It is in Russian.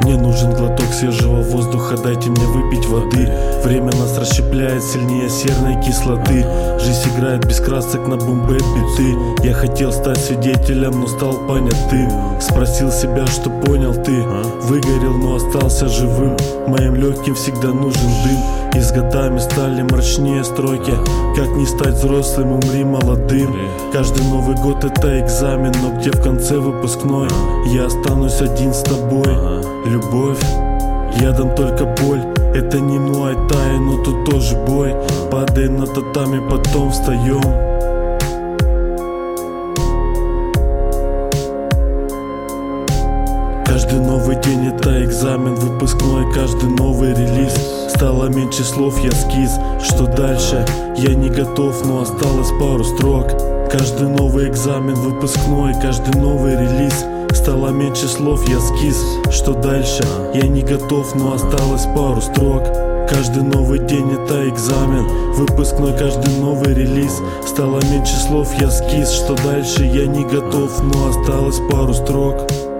Мне нужен глоток свежего воздуха, дайте мне выпить воды. Время нас расщепляет сильнее серной кислоты. Жизнь играет без красок на бумбэт-биты. Я хотел стать свидетелем, но стал понятым. Спросил себя, что понял ты. Выгорел, но остался живым. Моим легким всегда нужен дым. И с годами стали мрачнее строки. Как не стать взрослым, умри молодым. Каждый Новый год это экзамен, но где в конце выпускной я останусь один с тобой. Любовь, я дам только боль. Это не муай-тай, но тут тоже бой. Падаем на татами, потом встаем. Каждый новый день это экзамен выпускной, каждый новый релиз. Стало меньше слов, я скиз. Что дальше? Я не готов, но осталось пару строк. Каждый новый экзамен выпускной, каждый новый релиз. Стало меньше слов, я скиз. Что дальше? Я не готов, но осталось пару строк. Каждый новый день это экзамен выпускной, каждый новый релиз. Стало меньше слов, я скиз. Что дальше? Я не готов, но осталось пару строк.